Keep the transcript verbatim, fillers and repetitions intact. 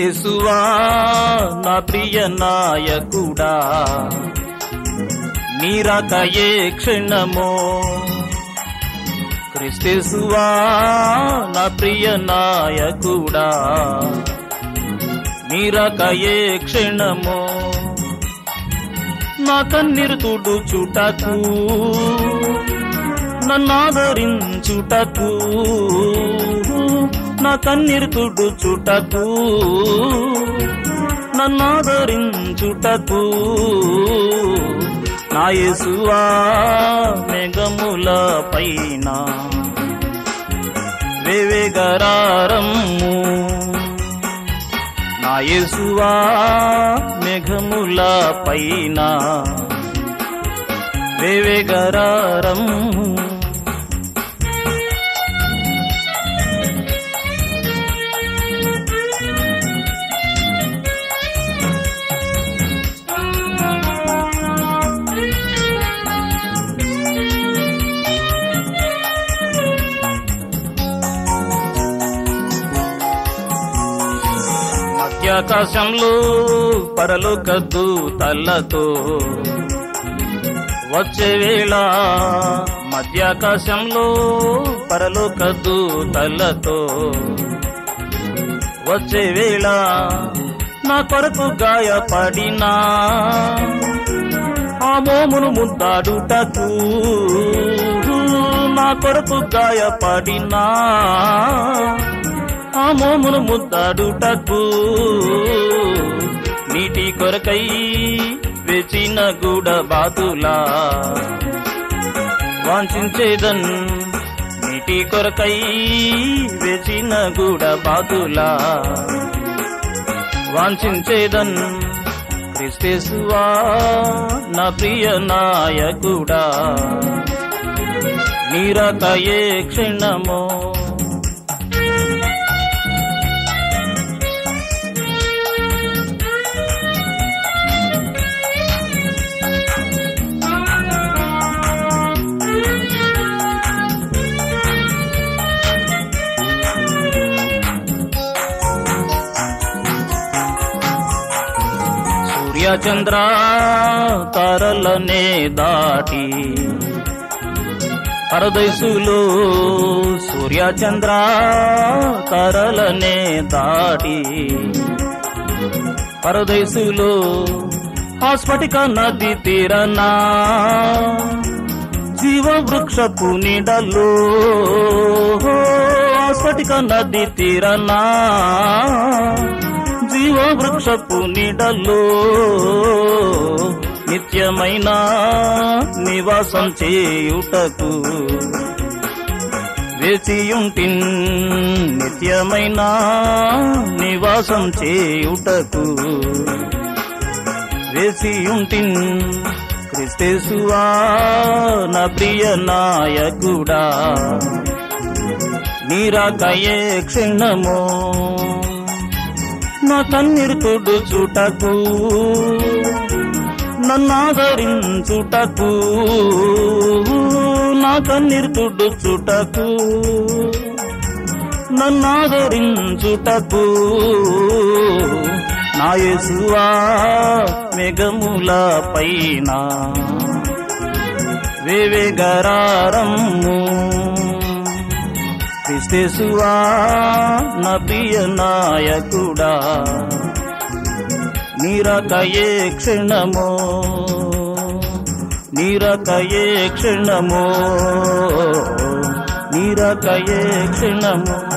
క్రీస్తేసువా నా ప్రియ నాయకుడా, నీరాకయే క్షణమో. క్రీస్తేసువా నా ప్రియ నాయకుడా, నీరాకయే క్షణమో. నా కన్నీరు తుడుచుటకు, నన్నాదరించుటకు, నా కన్నీరు తుడుచుటకు, నన్నాదరించుటకు, నా యేసువా మేఘముల పైన వేవేగరారమ్ము. నా యేసువా మేఘముల పైన వేవేగరారమ్ము. మధ్యాకాశంలో పరలోక దూతలతో వచ్చే వేళ, మధ్యాకాశంలో పరలోక దూతలతో వచ్చే వేళ, నా కొరకు గాయపడినా ఆ మోమును ముద్దాడుటకు, నా కొరకు గాయపడినా ఆ మోమును ముద్దాడుటకు, నీటి కొరకై వేచిన గూడబాతులా వాంఛించేదన్. నీటి కొరకై వేచిన గూడబాతులా వాంఛించేదన్. క్రీస్తేసువా నా ప్రియ నాయకుడా, నీరాకయే క్షణమో. సూర్యచంద్ర తారలనే దాటి పరదేశులో, సూర్యచంద్ర తారలనే దాటి పరదేశులో, స్ఫటిక నది తీరనా జీవవృక్షపు నీడలో, స్ఫటిక నది తీరనా జీవవృక్షపు నీడలో, నిత్యమైన నివాసం చేయుటకు వేచియుంటిన్. నిత్యమైన నివాసం చేయుటకు వేచియుంటిన్. క్రీస్తేసువా నా ప్రియ నాయకుడా, నీరాకయే క్షణమో. నా కన్నీరు తుడుచుటకు, నన్నాదరించుటకు, నా కన్నీరు తుడుచుటకు, నన్నాదరించుటకు, నా యేసువా మేఘముల పైన వేవేగరారమ్ము. క్రీస్తేసువా నా ప్రియ నాయకుడా, నీరాకయే క్షణమో, నీరాకయే క్షణమో, నీరాకయే క్షణమో.